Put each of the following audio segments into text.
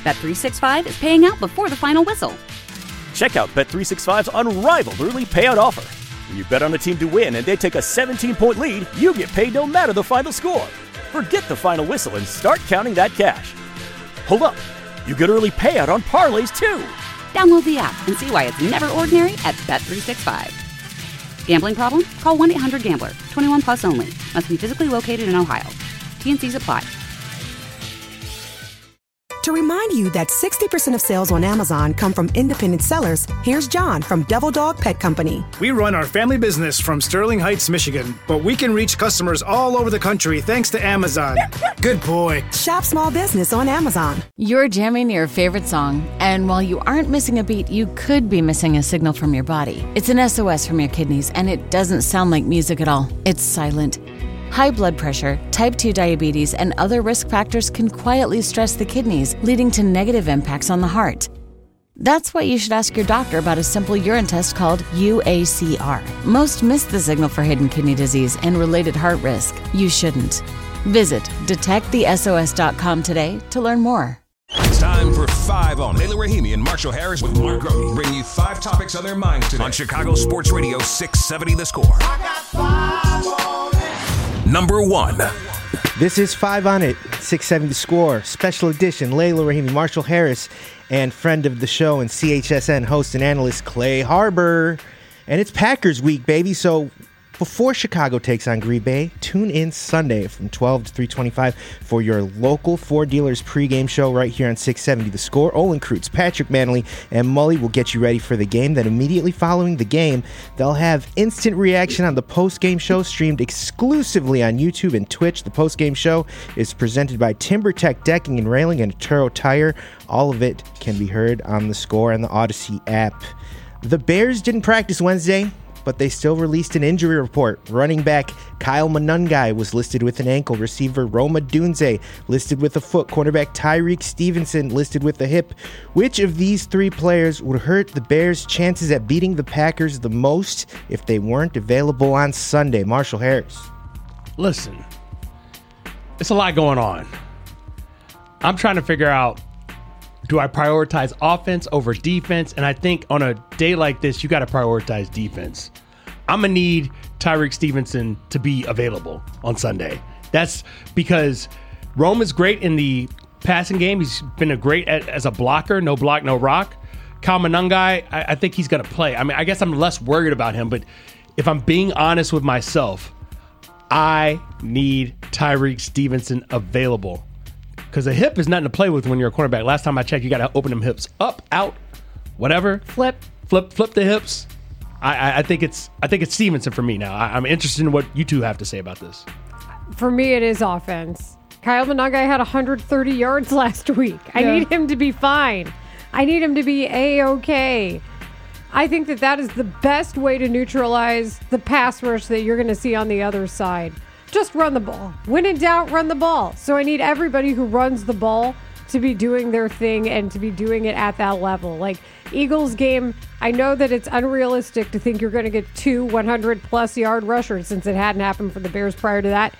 Bet365 is paying out before the final whistle. Check out Bet365's unrivaled early payout offer. When you bet on a team to win and they take a 17-point lead, you get paid no matter the final score. Forget the final whistle and start counting that cash. Hold up. You get early payout on parlays, too. Download the app and see why it's never ordinary at Bet365. Gambling problem? Call 1-800-GAMBLER. 21 plus only. Must be physically located in Ohio. T&Cs apply. To remind you that 60% of sales on Amazon come from independent sellers, here's John from Devil Dog Pet Company. We run our family business from Sterling Heights, Michigan, but we can reach customers all over the country thanks to Amazon. Good boy. Shop small business on Amazon. You're jamming your favorite song, and while you aren't missing a beat, you could be missing a signal from your body. It's an SOS from your kidneys, and it doesn't sound like music at all. It's silent. High blood pressure, type 2 diabetes, and other risk factors can quietly stress the kidneys, leading to negative impacts on the heart. That's why you should ask your doctor about a simple urine test called UACR. Most miss the signal for hidden kidney disease and related heart risk. You shouldn't. Visit detectthesos.com today to learn more. It's time for 5 on. Layla Rahimi and Marshall Harris with Mark Grody bring you 5 topics on their minds today on Chicago Sports Radio 670 The Score. I got 5 on it. Number 1. This is 5 on it, 670 The Score, special edition. Layla Rahimi, Marshall Harris, and friend of the show and CHSN host and analyst Clay Harbor. And it's Packers week, baby, so before Chicago takes on Green Bay, tune in Sunday from 12 to 3:25 for your local Ford dealers pregame show right here on 670 The Score. Olin Kreutz, Patrick Manley, and Mully will get you ready for the game. Then immediately following the game, they'll have instant reaction on the postgame show streamed exclusively on YouTube and Twitch. The postgame show is presented by TimberTech Decking and Railing and Turo Tire. All of it can be heard on The Score and the Odyssey app. The Bears didn't practice Wednesday, but they still released an injury report. Running back Kyle Monangai was listed with an ankle. Receiver Roma Dunze listed with a foot. Cornerback Tyreek Stevenson listed with a hip. Which of these 3 players would hurt the Bears' chances at beating the Packers the most if they weren't available on Sunday? Marshall Harris. Listen, it's a lot going on. I'm trying to figure out, do I prioritize offense over defense? And I think on a day like this, you got to prioritize defense. I'm going to need Tyreek Stevenson to be available on Sunday. That's because Rome is great in the passing game. He's been great as a blocker, no block, no rock. Kyle Monangai, I think he's going to play. I mean, I guess I'm less worried about him, but if I'm being honest with myself, I need Tyreek Stevenson available. Because a hip is nothing to play with when you're a cornerback. Last time I checked, you got to open them hips up, out, whatever. Flip the hips. I think it's Stevenson for me now. I'm interested in what you two have to say about this. For me, it is offense. Kyle Monangai had 130 yards last week. I need him to be fine. I need him to be A-okay. I think that is the best way to neutralize the pass rush that you're going to see on the other side. Just run the ball. When in doubt, run the ball. So I need everybody who runs the ball to be doing their thing and to be doing it at that level. Like Eagles game, I know that it's unrealistic to think you're going to get 2 100-plus yard rushers since it hadn't happened for the Bears prior to that.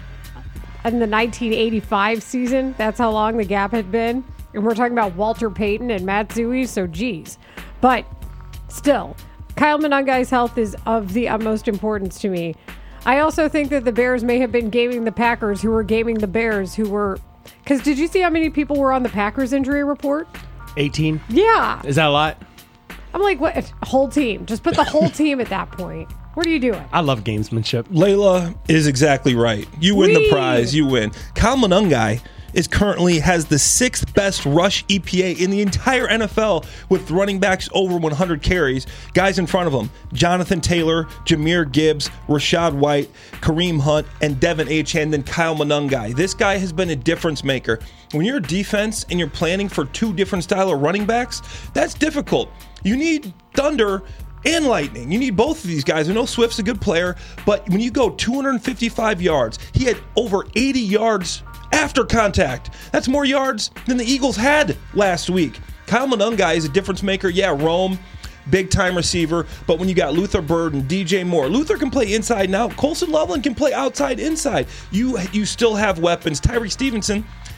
In the 1985 season, that's how long the gap had been. And we're talking about Walter Payton and Matt Zui, so geez. But still, Kyle Monangai's health is of the utmost importance to me. I also think that the Bears may have been gaming the Packers who were gaming the Bears who were... Because did you see how many people were on the Packers injury report? 18? Yeah. Is that a lot? I'm like, what? Whole team. Just put the whole team at that point. What are you doing? I love gamesmanship. Layla is exactly right. You win the prize. You win. Kyle Monangai currently has the 6th best rush EPA in the entire NFL with running backs over 100 carries. Guys in front of him, Jonathan Taylor, Jahmyr Gibbs, Rashad White, Kareem Hunt, and Devin Achane, then Kyle Monangai. This guy has been a difference maker. When you're a defense and you're planning for 2 different style of running backs, that's difficult. You need thunder and lightning. You need both of these guys. I know Swift's a good player, but when you go 255 yards, he had over 80 yards after contact. That's more yards than the Eagles had last week. Kyle Monangai is a difference maker. Yeah, Rome, big-time receiver. But when you got Luther Bird and DJ Moore, Luther can play inside and out. Colson Loveland can play outside, inside. You still have weapons. Tyreek Stevenson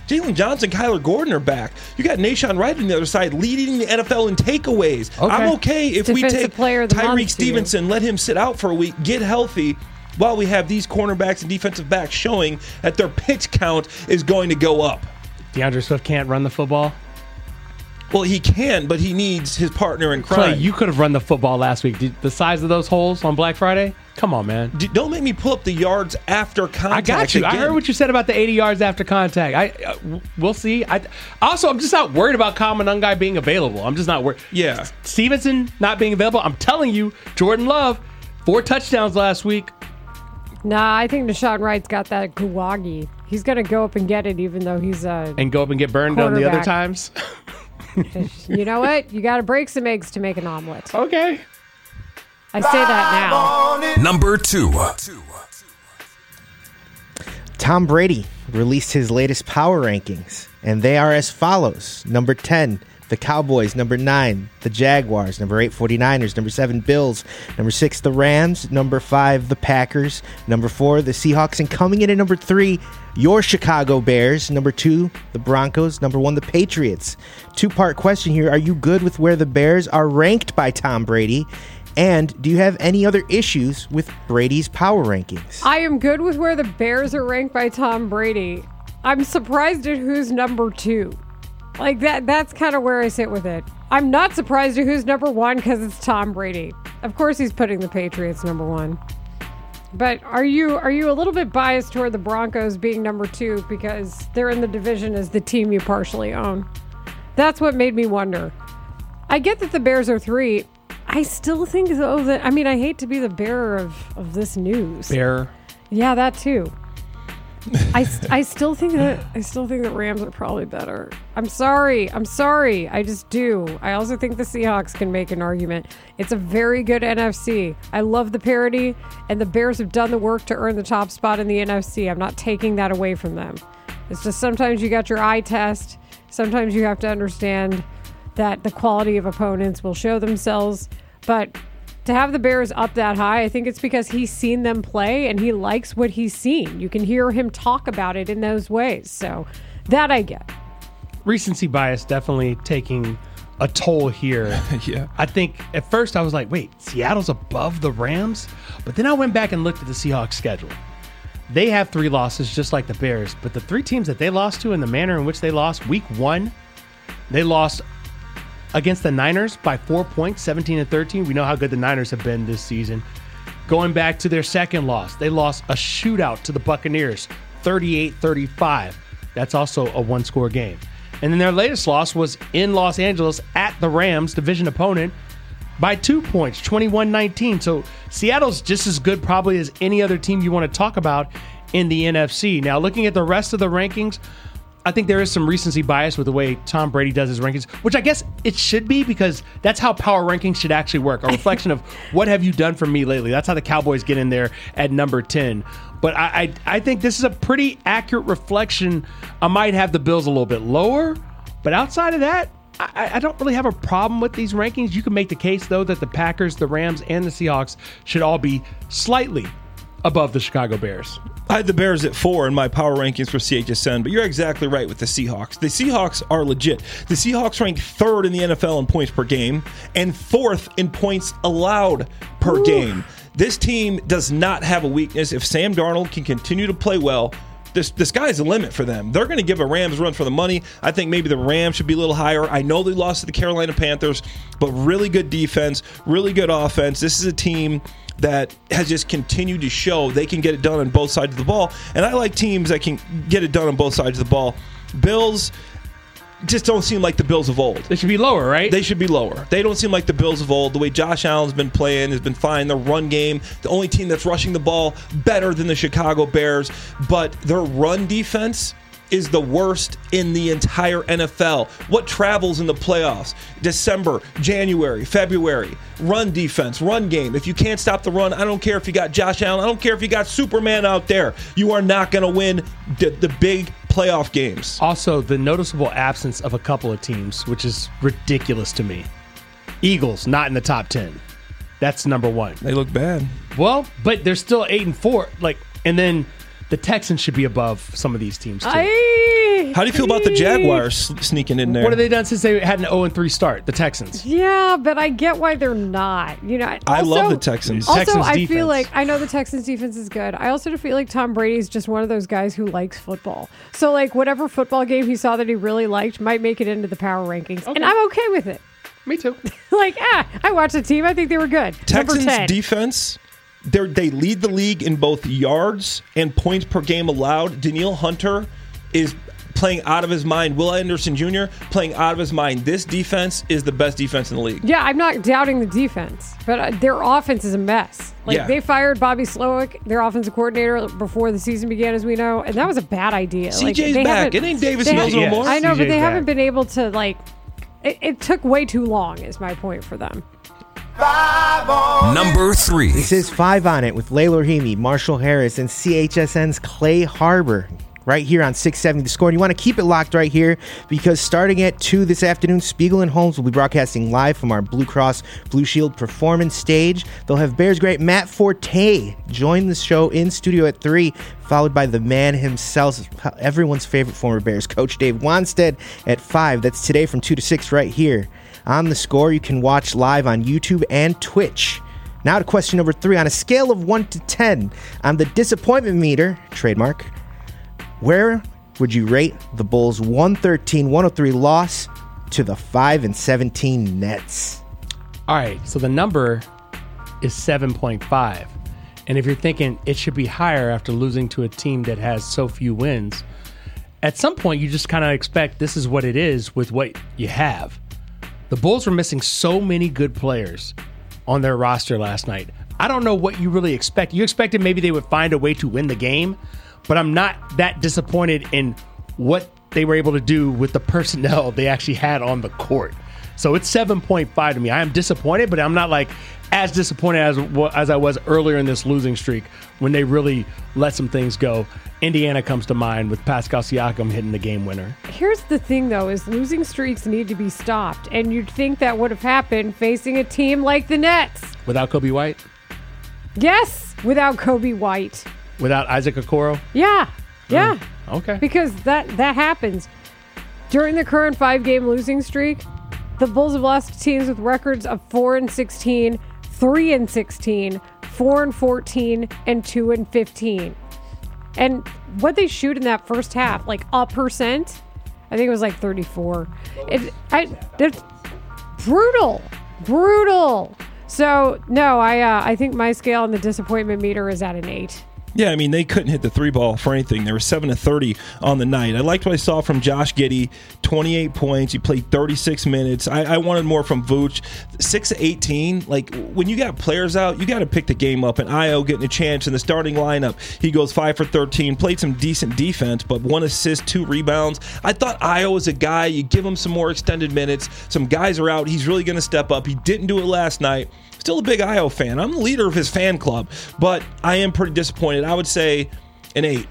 Jalen Johnson, Kyler Gordon are back. You got Nashawn Wright on the other side leading the NFL in takeaways. Okay. I'm okay if we Defensive take player of the month Tyreek to Stevenson, let him sit out for a week, get healthy, while we have these cornerbacks and defensive backs showing that their pitch count is going to go up. DeAndre Swift can't run the football? Well, he can, but he needs his partner in crime. Clay, you could have run the football last week. The size of those holes on Black Friday? Come on, man. Don't make me pull up the yards after contact. I got you. Again. I heard what you said about the 80 yards after contact. We'll see. I'm just not worried about Kyle Monangai being available. I'm just not worried. Yeah. Stevenson not being available. I'm telling you, Jordan Love, 4 touchdowns last week. Nah, I think Deshaun Wright's got that Kuwagi. He's going to go up and get it even though he's and go up and get burned on the other times. You know what? You got to break some eggs to make an omelet. Okay. I say that now. Number 2. Tom Brady released his latest power rankings, and they are as follows. Number 10, the Cowboys. Number 9, the Jaguars. Number 8, 49ers. Number 7, Bills. Number 6, the Rams. Number 5, the Packers. Number 4, the Seahawks. And coming in at number 3, your Chicago Bears. Number 2, the Broncos. Number 1, the Patriots. 2-part question here. Are you good with where the Bears are ranked by Tom Brady? And do you have any other issues with Brady's power rankings? I am good with where the Bears are ranked by Tom Brady. I'm surprised at who's number 2. Like that's kind of where I sit with it. I'm not surprised at who's number 1 because it's Tom Brady. Of course he's putting the Patriots number 1. But are you a little bit biased toward the Broncos being number 2 because they're in the division as the team you partially own? That's what made me wonder. I get that the Bears are 3. I still think, though, that... I mean, I hate to be the bearer of this news. Bearer? Yeah, that too. I still think that Rams are probably better. I'm sorry. I just do. I also think the Seahawks can make an argument. It's a very good NFC. I love the parity, and the Bears have done the work to earn the top spot in the NFC. I'm not taking that away from them. It's just sometimes you got your eye test. Sometimes you have to understand that the quality of opponents will show themselves. But to have the Bears up that high, I think it's because he's seen them play and he likes what he's seen. You can hear him talk about it in those ways. So that I get. Recency bias definitely taking a toll here. Yeah. I think at first I was like, wait, Seattle's above the Rams? But then I went back and looked at the Seahawks schedule. They have 3 losses just like the Bears. But the 3 teams that they lost to and the manner in which they lost, week 1, they lost against the Niners by 4 points, 17-13. We know how good the Niners have been this season. Going back to their second loss, they lost a shootout to the Buccaneers, 38-35. That's also a 1-score game. And then their latest loss was in Los Angeles at the Rams, division opponent, by 2 points, 21-19. So Seattle's just as good probably as any other team you want to talk about in the NFC. Now, looking at the rest of the rankings, I think there is some recency bias with the way Tom Brady does his rankings, which I guess it should be because that's how power rankings should actually work. A reflection of what have you done for me lately. That's how the Cowboys get in there at number 10. But I think this is a pretty accurate reflection. I might have the Bills a little bit lower, but outside of that, I don't really have a problem with these rankings. You can make the case, though, that the Packers, the Rams, and the Seahawks should all be slightly above the Chicago Bears. I had the Bears at 4 in my power rankings for CHSN, but you're exactly right with the Seahawks. The Seahawks are legit. The Seahawks rank 3rd in the NFL in points per game and 4th in points allowed per game. This team does not have a weakness. If Sam Darnold can continue to play well, the sky's the limit for them. They're going to give a Rams run for the money. I think maybe the Rams should be a little higher. I know they lost to the Carolina Panthers, but really good defense, really good offense. This is a team that has just continued to show they can get it done on both sides of the ball. And I like teams that can get it done on both sides of the ball. Bills just don't seem like the Bills of old. They should be lower, right? They should be lower. They don't seem like the Bills of old. The way Josh Allen's been playing has been fine. Their run game, the only team that's rushing the ball better than the Chicago Bears. But their run defense is the worst in the entire NFL. What travels in the playoffs? December, January, February. Run defense, run game. If you can't stop the run, I don't care if you got Josh Allen. I don't care if you got Superman out there. You are not going to win the big playoff games. Also, the noticeable absence of a couple of teams, which is ridiculous to me. Eagles, not in the top 10. That's number 1. They look bad. Well, but they're still 8-4. And then the Texans should be above some of these teams, too. How do you feel about the Jaguars sneaking in there? What have they done since they had an 0-3 start? The Texans. Yeah, but I get why they're not. I love the Texans. Also, Texans I defense. feel like I know the Texans defense is good. I also feel like Tom Brady's just one of those guys who likes football. So like whatever football game he saw that he really liked might make it into the power rankings, and I'm okay with it. Me too. I watched the team. I think they were good. Texans Number 10. defense, they lead the league in both yards and points per game allowed. Danielle Hunter is playing out of his mind. Will Anderson Jr. playing out of his mind. This defense is the best defense in the league. Yeah, I'm not doubting the defense, but their offense is a mess. They fired Bobby Slowick, their offensive coordinator, before the season began, as we know, and that was a bad idea. CJ's back. It ain't Davis Mills no more. I know, CJ's but they back. haven't been able to, it took way too long, is my point for them. Number 3. This is 5 on It with Layla Rahimi, Marshall Harris, and CHSN's Clay Harbor. Right here on 670 The Score. And you want to keep it locked right here because starting at 2 this afternoon, Spiegel and Holmes will be broadcasting live from our Blue Cross Blue Shield performance stage. They'll have Bears great Matt Forte join the show in studio at 3, followed by the man himself, everyone's favorite former Bears coach, Dave Wanstead, at 5. That's today from 2 to 6 right here on The Score. You can watch live on YouTube and Twitch. Now to question number 3. On a scale of 1 to 10 on the disappointment meter, trademark, where would you rate the Bulls' 113-103 loss to the 5-17 Nets? All right, so the number is 7.5. And if you're thinking it should be higher after losing to a team that has so few wins, at some point you just kind of expect this is what it is with what you have. The Bulls were missing so many good players on their roster last night. I don't know what you really expect. You expected maybe they would find a way to win the game, but I'm not that disappointed in what they were able to do with the personnel they actually had on the court. So it's 7.5 to me. I am disappointed, but I'm not as disappointed as I was earlier in this losing streak when they really let some things go. Indiana comes to mind with Pascal Siakam hitting the game winner. Here's the thing, though, is losing streaks need to be stopped. And you'd think that would have happened facing a team like the Nets. Without Kobe White? Yes, without Kobe White. Without Isaac Okoro? Yeah. Okay. Because that happens. During the current 5-game losing streak, the Bulls have lost to teams with records of 4-16, 3-16, 4-14, and 2-15. And what they shoot in that first half, a percent, I think it was 34. It's brutal. So no, I think my scale on the disappointment meter is at an 8. Yeah, I mean, they couldn't hit the 3 ball for anything. They were 7-30 on the night. I liked what I saw from Josh Giddey, 28 points. He played 36 minutes. I wanted more from Vooch. 6-18, when you got players out, you got to pick the game up. And Io getting a chance in the starting lineup. He goes 5 for 13, played some decent defense, but 1 assist, 2 rebounds. I thought Io was a guy, you give him some more extended minutes. Some guys are out. He's really going to step up. He didn't do it last night. Still a big Io fan. I'm the leader of his fan club, but I am pretty disappointed. I would say an 8.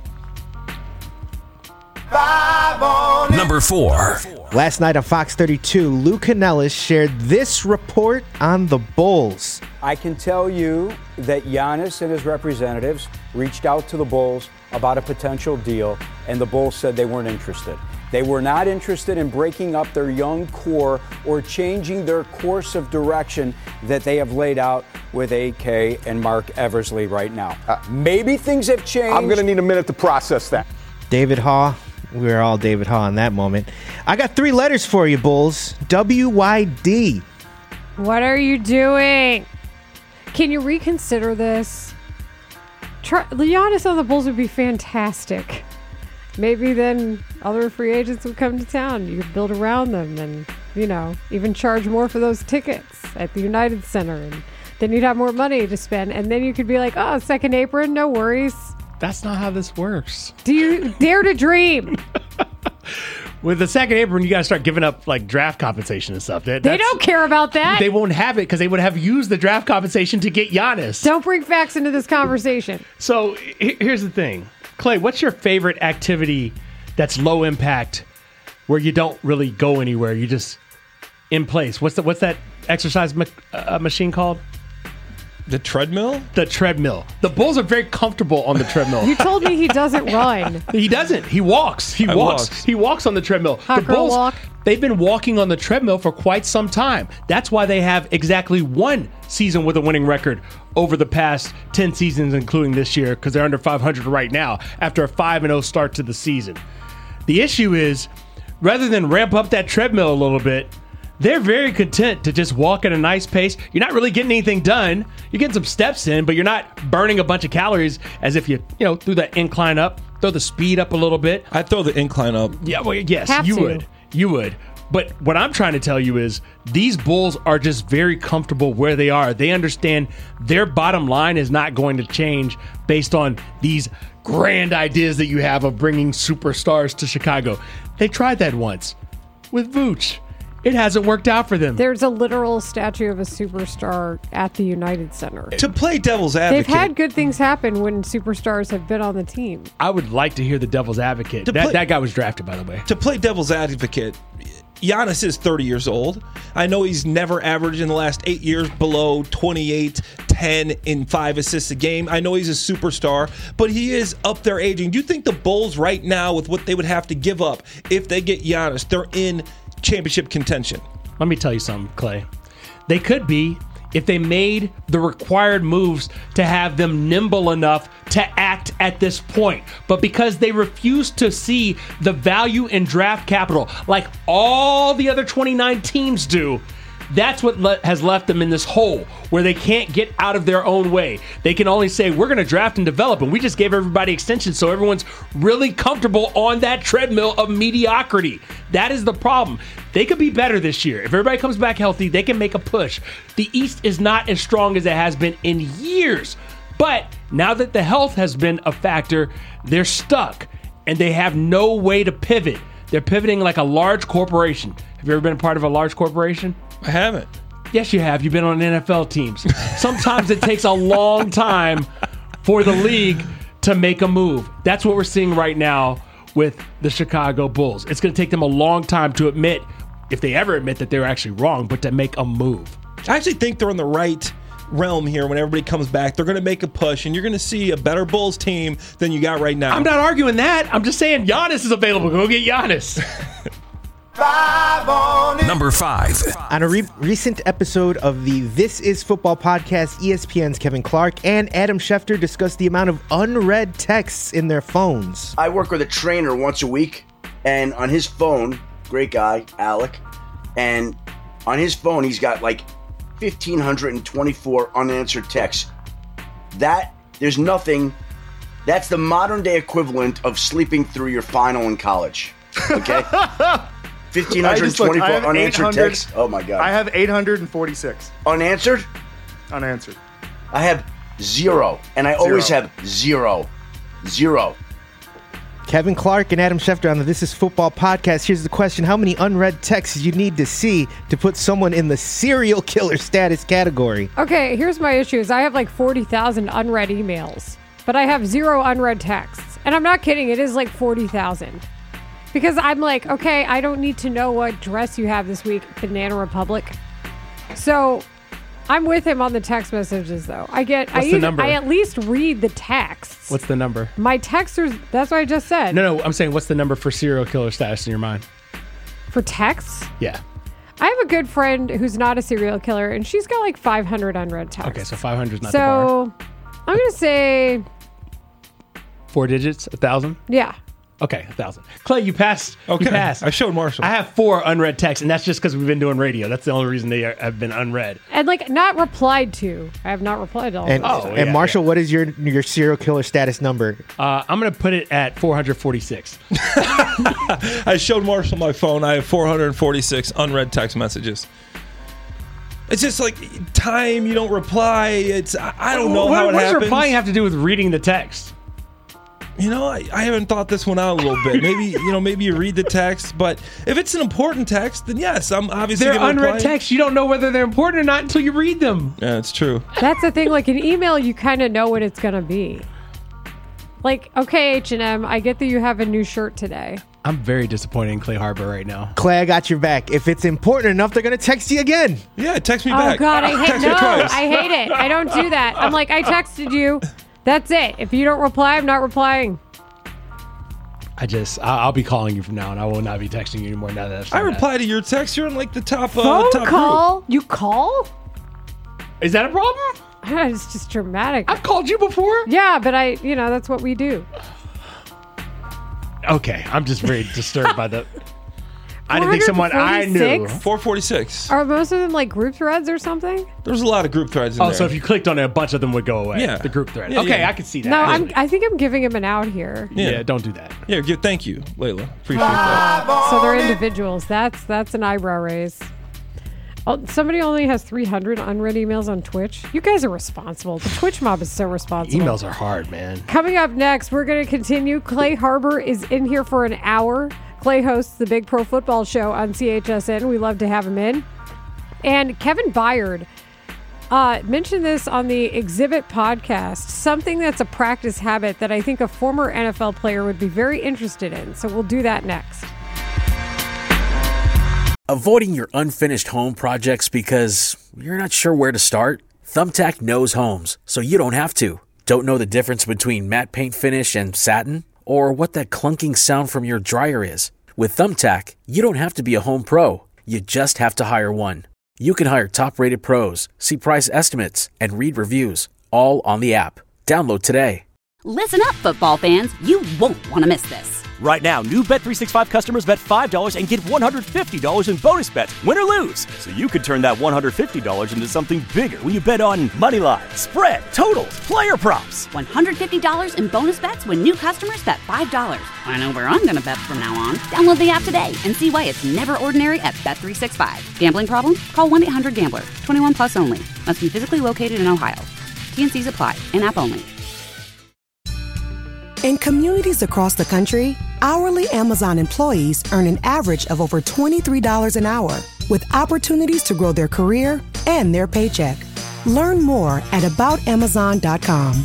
Number 4. Last night on Fox 32, Lou Canellis shared this report on the Bulls. I can tell you that Giannis and his representatives reached out to the Bulls about a potential deal, and the Bulls said they weren't interested. They were not interested in breaking up their young core or changing their course of direction that they have laid out with AK and Mark Eversley right now. Maybe things have changed. I'm going to need a minute to process that. David Haw. We were all David Haw in that moment. I got 3 letters for you, Bulls. WYD. What are you doing? Can you reconsider this? Giannis on the Bulls would be fantastic. Maybe then other free agents would come to town. You could build around them and, even charge more for those tickets at the United Center. And then you'd have more money to spend. And then you could be like, oh, second apron, no worries. That's not how this works. Do you dare to dream? With the second apron, you got to start giving up draft compensation and stuff. They don't care about that. They won't have it because they would have used the draft compensation to get Giannis. Don't bring facts into this conversation. So here's the thing. Clay, what's your favorite activity that's low impact where you don't really go anywhere? You just in place. What's that exercise machine called? The treadmill? The treadmill. The Bulls are very comfortable on the treadmill. You told me he doesn't run. He doesn't. He walks. He walks. He walks on the treadmill. Hot the girl Bulls, walk. they've been walking on the treadmill for quite some time. That's why they have exactly one season with a winning record over the past 10 seasons, including this year, because they're under 500 right now after a 5-0 start to the season. The issue is, rather than ramp up that treadmill a little bit, they're very content to just walk at a nice pace. You're not really getting anything done. You're getting some steps in, but you're not burning a bunch of calories as if you threw that incline up, throw the speed up a little bit. I'd throw the incline up. Yeah, well, yes, you would. You would. But what I'm trying to tell you is these Bulls are just very comfortable where they are. They understand their bottom line is not going to change based on these grand ideas that you have of bringing superstars to Chicago. They tried that once with Vooch. It hasn't worked out for them. There's a literal statue of a superstar at the United Center. To play devil's advocate. They've had good things happen when superstars have been on the team. I would like to hear the devil's advocate. That guy was drafted, by the way. To play devil's advocate, Giannis is 30 years old. I know he's never averaged in the last 8 years below 28, 10, and 5 assists a game. I know he's a superstar, but he is up there aging. Do you think the Bulls right now, with what they would have to give up if they get Giannis, they're in championship contention? Let me tell you something, Clay. They could be if they made the required moves to have them nimble enough to act at this point. But because they refuse to see the value in draft capital like all the other 29 teams do, that's what has left them in this hole where they can't get out of their own way. They can only say, we're going to draft and develop, and we just gave everybody extensions so everyone's really comfortable on that treadmill of mediocrity. That is the problem. They could be better this year. If everybody comes back healthy, they can make a push. The East is not as strong as it has been in years. But now that the health has been a factor, they're stuck, and they have no way to pivot. They're pivoting like a large corporation. Have you ever been a part of a large corporation? I haven't. Yes, you have. You've been on NFL teams. Sometimes it takes a long time for the league to make a move. That's what we're seeing right now with the Chicago Bulls. It's going to take them a long time to admit, if they ever admit that they're actually wrong, but to make a move. I actually think they're in the right realm here when everybody comes back. They're going to make a push, and you're going to see a better Bulls team than you got right now. I'm not arguing that. I'm just saying Giannis is available. Go get Giannis. Number 5. On a recent episode of the This Is Football podcast, ESPN's Kevin Clark and Adam Schefter discussed the amount of unread texts in their phones. I work with a trainer once a week, and on his phone, great guy, Alec, and on his phone, he's got like 1,524 unanswered texts. There's nothing. That's the modern day equivalent of sleeping through your final in college. Okay? 1,524 unanswered texts. Oh my God. I have 846. Unanswered? Unanswered. I have 0. And I always have 0. 0. Kevin Clark and Adam Schefter on the This Is Football podcast. Here's the question. How many unread texts you need to see to put someone in the serial killer status category? Okay, here's my issue is I have like 40,000 unread emails, but I have 0 unread texts. And I'm not kidding. It is like 40,000. Because I'm like, okay, I don't need to know what dress you have this week, Banana Republic. So I'm with him on the text messages, though. What's the number? I at least read the texts. What's the number? My texters, that's what I just said. No, I'm saying what's the number for serial killer status in your mind? For texts? Yeah. I have a good friend who's not a serial killer, and she's got like 500 unread texts. Okay, so 500 is not the bar. So I'm going to say 4 digits, 1,000? Yeah. Okay, 1,000. Clay, you passed. Okay, you passed. I showed Marshall. I have 4 unread texts, and that's just because we've been doing radio. That's the only reason they have been unread. And like not replied to. I have not replied to all And, of them. and Marshall, what is your serial killer status number? I'm going to put it at 446. I showed Marshall my phone. I have 446 unread text messages. It's just like time you don't reply. I don't know how it happens. What does replying have to do with reading the text? You know, I haven't thought this one out a little bit. Maybe you read the text, but if it's an important text, then yes, I'm obviously they're going to unread texts. You don't know whether they're important or not until you read them. Yeah, it's true. That's the thing. Like an email, you kind of know what it's going to be. Like, okay, H&M, I get that you have a new shirt today. I'm very disappointed in Clay Harbor right now. Clay, I got your back. If it's important enough, they're going to text you again. Yeah, text me Oh, back. God, I hate it. I don't do that. I'm like, I texted you. That's it. If you don't reply, I'm not replying. I'll be calling you from now on. I will not be texting you anymore now that I reply to your text. You're in like the top Phone top call? group. You call? Is that a problem? It's just dramatic. I've called you before. Yeah, but that's what we do. Okay, I'm just very disturbed by the. I didn't think someone I knew. 446. Are most of them like group threads or something? There's a lot of group threads in there. So if you clicked on it, a bunch of them would go away. Yeah. The group thread. Yeah, Okay, yeah. I can see that. No, I think I'm giving him an out here. Yeah, don't do that. Yeah, thank you, Layla. Appreciate that. So they're individuals. That's an eyebrow raise. Oh, somebody only has 300 unread emails on Twitch. You guys are responsible. The Twitch mob is so responsible. Emails are hard, man. Coming up next, we're going to continue. Clay Harbor is in here for an hour. Clay hosts the Big Pro Football Show on CHSN. We love to have him in. And Kevin Byard mentioned this on the Exhibit podcast, something that's a practice habit that I think a former NFL player would be very interested in. So we'll do that next. Avoiding your unfinished home projects because you're not sure where to start? Thumbtack knows homes, so you don't have to. Don't know the difference between matte paint finish and satin? Or what that clunking sound from your dryer is? With Thumbtack, you don't have to be a home pro. You just have to hire one. You can hire top-rated pros, see price estimates, and read reviews, all on the app. Download today. Listen up, football fans. You won't want to miss this. Right now, new Bet365 customers bet $5 and get $150 in bonus bets, win or lose. So you could turn that $150 into something bigger when you bet on money line, spread, totals, player props. $150 in bonus bets when new customers bet $5. I know where I'm going to bet from now on. Download the app today and see why it's never ordinary at Bet365. Gambling problem? Call 1-800-GAMBLER. 21 plus only. Must be physically located in Ohio. T&Cs apply. In-app only. In communities across the country, hourly Amazon employees earn an average of over $23 an hour, with opportunities to grow their career and their paycheck. Learn more at aboutamazon.com.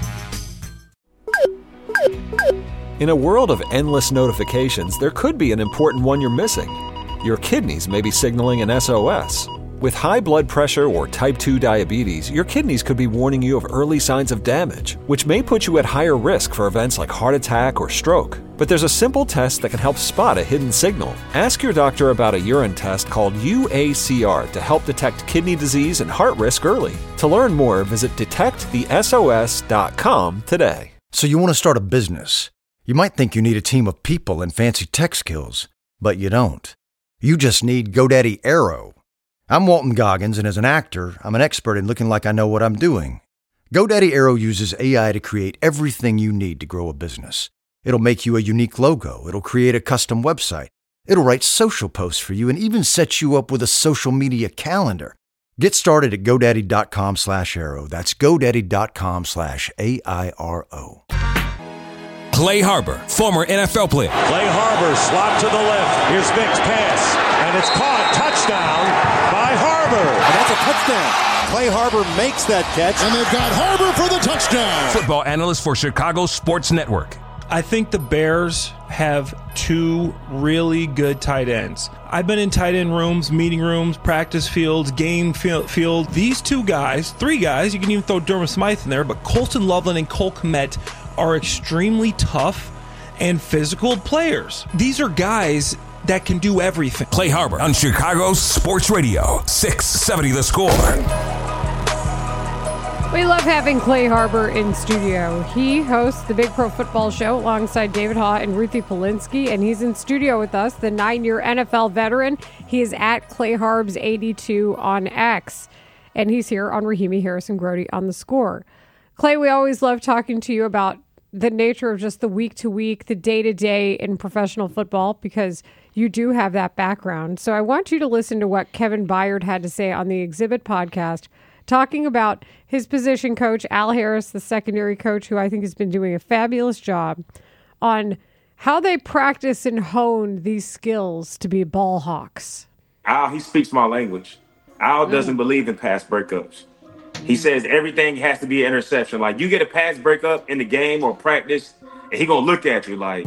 In a world of endless notifications, there could be an important one you're missing. Your kidneys may be signaling an SOS. With high blood pressure or type 2 diabetes, your kidneys could be warning you of early signs of damage, which may put you at higher risk for events like heart attack or stroke. But there's a simple test that can help spot a hidden signal. Ask your doctor about a urine test called UACR to help detect kidney disease and heart risk early. To learn more, visit detectthesos.com today. So you want to start a business. You might think you need a team of people and fancy tech skills, but you don't. You just need GoDaddy Aero. I'm Walton Goggins, and as an actor, I'm an expert in looking like I know what I'm doing. GoDaddy Aero uses AI to create everything you need to grow a business. It'll make you a unique logo. It'll create a custom website. It'll write social posts for you and even set you up with a social media calendar. Get started at GoDaddy.com/Aero. That's GoDaddy.com/AIRO. Clay Harbor, former NFL player. Clay Harbor, slot to the left. Here's Vick's pass, and it's caught. Touchdown by Harbor. And that's a touchdown. Clay Harbor makes that catch. And they've got Harbor for the touchdown. Football analyst for Chicago Sports Network. I think the Bears have two really good tight ends. I've been in tight end rooms, meeting rooms, practice fields, game field. These two guys, three guys, you can even throw Dermot Smythe in there, but Colston Loveland and Cole Kmet are extremely tough and physical players. These are guys that can do everything. Clay Harbor on Chicago Sports Radio, 670 The Score. We love having Clay Harbor in studio. He hosts the Big Pro Football Show alongside David Haw and Ruthie Polinsky, and he's in studio with us, the 9-year NFL veteran. He is at Clay Harbs 82 on X, and he's here on Rahimi Harrison Grody on The Score. Clay, we always love talking to you about the nature of just the week-to-week, the day-to-day in professional football, because you do have that background. So I want you to listen to what Kevin Byard had to say on the Exhibit podcast, talking about his position coach, Al Harris, the secondary coach, who I think has been doing a fabulous job, on how they practice and hone these skills to be ball hawks. Al, he speaks my language. Al doesn't believe in pass breakups. He says everything has to be an interception. Like, you get a pass breakup in the game or practice, and he gonna look at you like,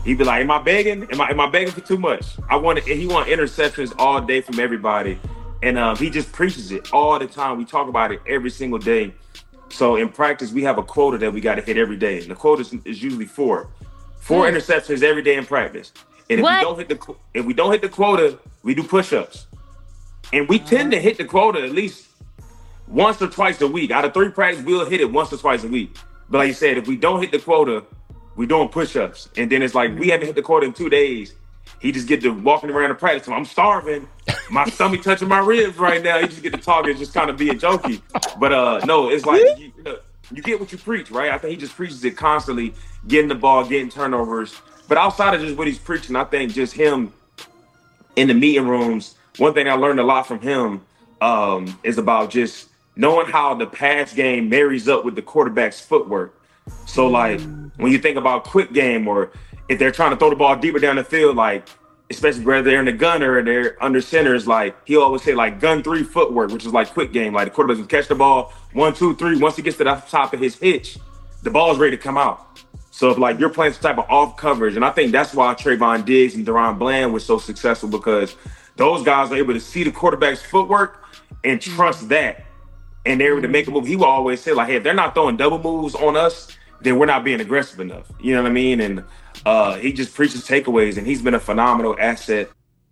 He'd be like, am I begging? Am I begging for too much? He want interceptions all day from everybody. And he just preaches it all the time. We talk about it every single day. So in practice, we have a quota that we got to hit every day. And the quota is usually 4 interceptions every day in practice. And if we don't hit the quota, we do push-ups. And we tend to hit the quota at least once or twice a week. Out of 3 practices, we'll hit it once or twice a week. But like you said, if we don't hit the quota, we're doing push-ups. And then it's like, we haven't hit the quota in 2 days. He just get to walking around the practice. I'm starving. My stomach touching my ribs right now. He just get to talk and just kind of being jokey. But no, it's like you get what you preach, right? I think he just preaches it constantly, getting the ball, getting turnovers. But outside of just what he's preaching, I think just him in the meeting rooms, one thing I learned a lot from him is about just knowing how the pass game marries up with the quarterback's footwork. So, like, when you think about quick game or if they're trying to throw the ball deeper down the field, like, especially whether they're in the gun or they're under centers, like, he always say, like, gun 3 footwork, which is like quick game. Like, the quarterback can catch the ball 1, 2, 3. Once he gets to the top of his hitch, the ball is ready to come out. So if like you're playing some type of off coverage, and I think that's why Trayvon Diggs and Deron Bland was so successful, because those guys are able to see the quarterback's footwork and trust that, and they're able to make a move. He will always say like, hey, if they're not throwing double moves on us, then we're not being aggressive enough. You know what I mean? And he just preaches takeaways, and he's been a phenomenal asset.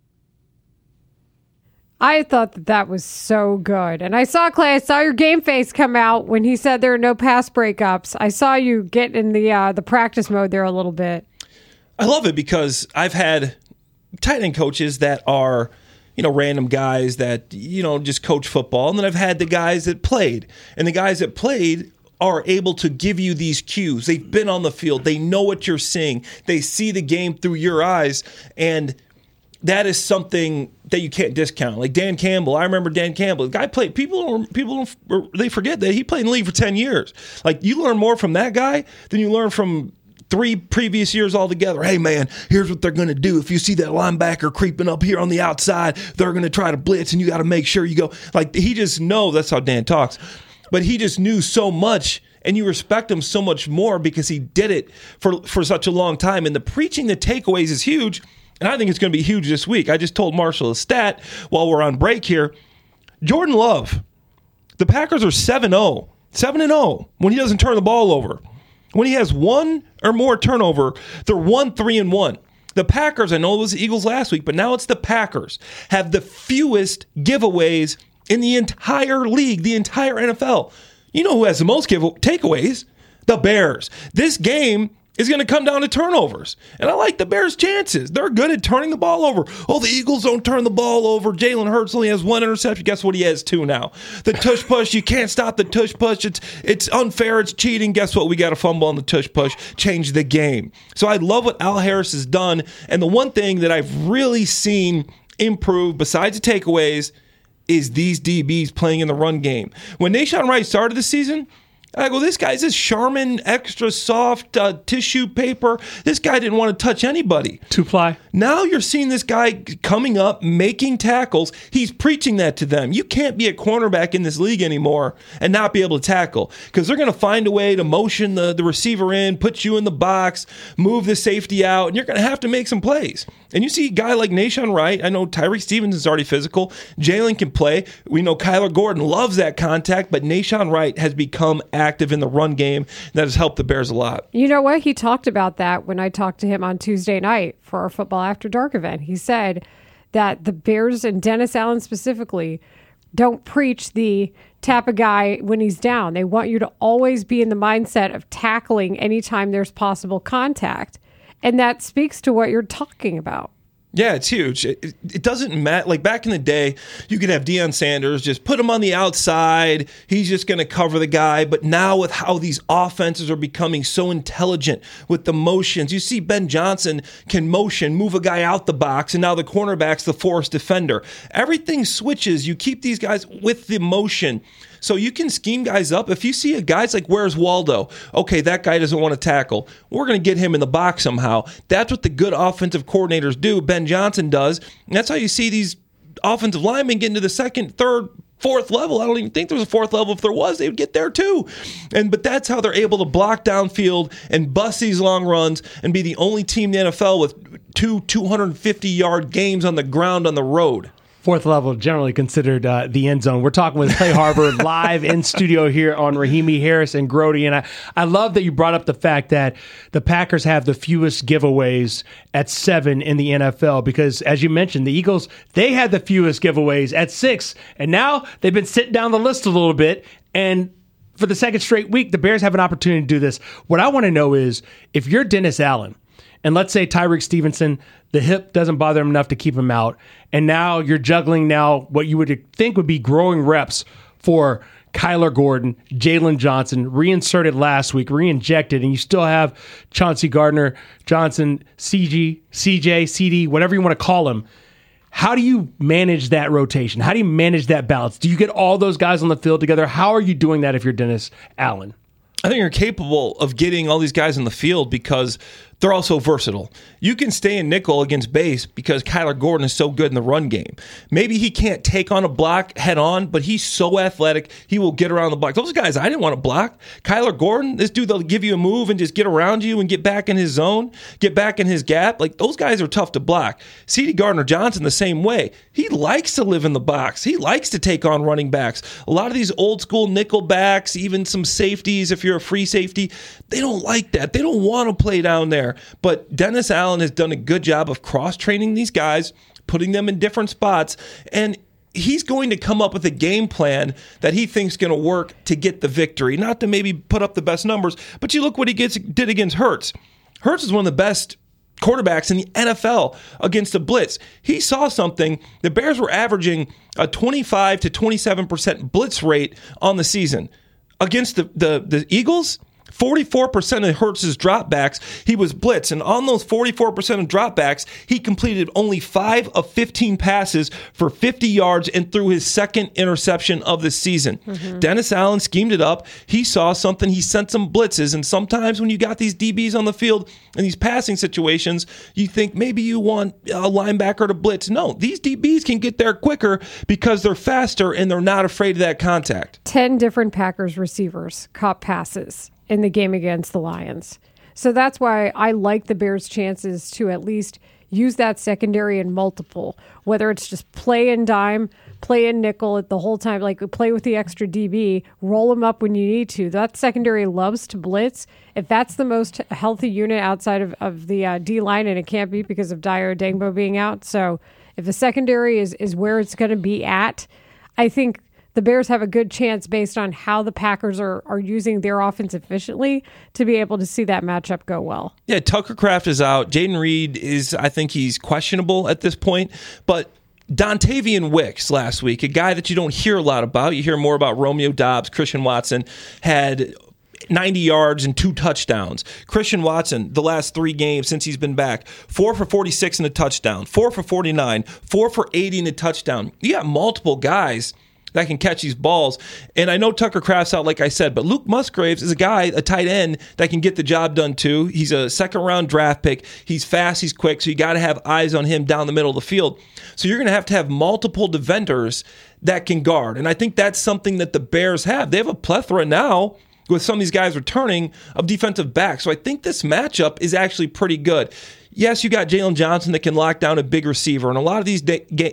I thought that was so good. And I saw, Clay, I saw your game face come out when he said there are no pass breakups. I saw you get in the practice mode there a little bit. I love it because I've had tight end coaches that are, random guys that, just coach football. And then I've had the guys that played. And the guys that played are able to give you these cues. They've been on the field. They know what you're seeing. They see the game through your eyes. And that is something that you can't discount. Like Dan Campbell, I remember Dan Campbell. The guy played. People they forget that he played in the league for 10 years. Like, you learn more from that guy than you learn from 3 previous years altogether. Hey man, here's what they're going to do. If you see that linebacker creeping up here on the outside, they're going to try to blitz, and you got to make sure you go. Like, he just knows. That's how Dan talks. But he just knew so much, and you respect him so much more because he did it for such a long time. And the preaching the takeaways is huge. And I think it's going to be huge this week. I just told Marshall a stat while we're on break here. Jordan Love, the Packers are 7-0 when he doesn't turn the ball over. When he has 1 or more turnover, they're 1-3-1. The Packers, I know it was the Eagles last week, but now it's the Packers, have the fewest giveaways in the entire league, the entire NFL. You know who has the most takeaways? The Bears. This game is going to come down to turnovers. And I like the Bears' chances. They're good at turning the ball over. Oh, the Eagles don't turn the ball over. Jalen Hurts only has 1 interception. Guess what? He has 2 now. The tush push, you can't stop the tush push. It's unfair. It's cheating. Guess what? We got a fumble on the tush push. Change the game. So I love what Al Harris has done. And the one thing that I've really seen improve, besides the takeaways, is these DBs playing in the run game. When Nahshon Wright started the season, I go, this guy's this Charmin extra soft tissue paper. This guy didn't want to touch anybody. 2-ply. Now you're seeing this guy coming up, making tackles. He's preaching that to them. You can't be a cornerback in this league anymore and not be able to tackle, because they're going to find a way to motion the receiver in, put you in the box, move the safety out, and you're going to have to make some plays. And you see a guy like Nahshon Wright. I know Tyreek Stevens is already physical. Jalen can play. We know Kyler Gordon loves that contact, but Nahshon Wright has become active in the run game. That has helped the Bears a lot. You know what? He talked about that when I talked to him on Tuesday night for our Football After Dark event. He said that the Bears, and Dennis Allen specifically, don't preach the tap a guy when he's down. They want you to always be in the mindset of tackling anytime there's possible contact. And that speaks to what you're talking about. Yeah, it's huge. It doesn't matter. Like back in the day, you could have Deion Sanders, just put him on the outside. He's just going to cover the guy. But now with how these offenses are becoming so intelligent with the motions, you see Ben Johnson can motion, move a guy out the box, and now the cornerback's the forced defender. Everything switches. You keep these guys with the motion. So you can scheme guys up. If you see a guy's like, where's Waldo? Okay, that guy doesn't want to tackle. We're going to get him in the box somehow. That's what the good offensive coordinators do. Ben Johnson does. And that's how you see these offensive linemen get into the second, third fourth level. I don't even think there was a fourth level. If there was, they would get there too. But that's how they're able to block downfield and bust these long runs and be the only team in the NFL with 250-yard games on the ground on the road. Fourth level, generally considered the end zone. We're talking with Clay Harbor live in studio here on Rahimi, Harris, and Grody. And I love that you brought up the fact that the Packers have the fewest giveaways at 7 in the NFL because, as you mentioned, the Eagles, they had the fewest giveaways at 6. And now they've been sitting down the list a little bit. And for the second straight week, the Bears have an opportunity to do this. What I want to know is, if you're Dennis Allen, and let's say Tyreek Stevenson, the hip doesn't bother him enough to keep him out, and now you're juggling what you would think would be growing reps for Kyler Gordon, Jalen Johnson, reinserted last week, re-injected, and you still have Chauncey Gardner-Johnson, CJ, CD, whatever you want to call him. How do you manage that rotation? How do you manage that balance? Do you get all those guys on the field together? How are you doing that if you're Dennis Allen? I think you're capable of getting all these guys in the field because they're also versatile. You can stay in nickel against base because Kyler Gordon is so good in the run game. Maybe he can't take on a block head on, but he's so athletic, he will get around the block. Those guys I didn't want to block. Kyler Gordon, this dude that'll give you a move and just get around you and get back in his zone, get back in his gap. Like, those guys are tough to block. C.D. Gardner-Johnson the same way. He likes to live in the box. He likes to take on running backs. A lot of these old school nickel backs, even some safeties, if you're a free safety, they don't like that. They don't want to play down there. But Dennis Allen has done a good job of cross-training these guys, putting them in different spots, and he's going to come up with a game plan that he thinks is going to work to get the victory. Not to maybe put up the best numbers, but you look what he did against Hurts. Hurts is one of the best quarterbacks in the NFL against a blitz. He saw something. The Bears were averaging a 25 to 27% blitz rate on the season. Against the Eagles, 44% of Hurts' dropbacks, he was blitzed. And on those 44% of dropbacks, he completed only 5 of 15 passes for 50 yards and threw his second interception of the season. Mm-hmm. Dennis Allen schemed it up. He saw something. He sent some blitzes. And sometimes when you got these DBs on the field in these passing situations, you think maybe you want a linebacker to blitz. No, these DBs can get there quicker because they're faster and they're not afraid of that contact. 10 different Packers receivers caught passes in the game against the Lions. So that's why I like the Bears' chances to at least use that secondary in multiple, whether it's just play in dime, play in nickel at the whole time, like play with the extra DB, roll them up when you need to. That secondary loves to blitz. If that's the most healthy unit outside of the D-line, and it can't be because of Dyer Dangbo being out. So if the secondary is where it's going to be at, I think the Bears have a good chance based on how the Packers are using their offense efficiently to be able to see that matchup go well. Yeah, Tucker Kraft is out. Jaden Reed I think he's questionable at this point. But Dontavian Wicks last week, a guy that you don't hear a lot about. You hear more about Romeo Doubs. Christian Watson had 90 yards and 2 touchdowns. Christian Watson, the last 3 games since he's been back, 4 for 46 in a touchdown, 4 for 49, 4 for 80 in a touchdown. You got multiple guys that can catch these balls. And I know Tucker Kraft's out, like I said, but Luke Musgraves is a guy, a tight end, that can get the job done too. He's a second-round draft pick. He's fast, he's quick, so you got to have eyes on him down the middle of the field. So you're going to have multiple defenders that can guard. And I think that's something that the Bears have. They have a plethora now with some of these guys returning of defensive backs. So I think this matchup is actually pretty good. Yes, you got Jalen Johnson that can lock down a big receiver. And a lot of these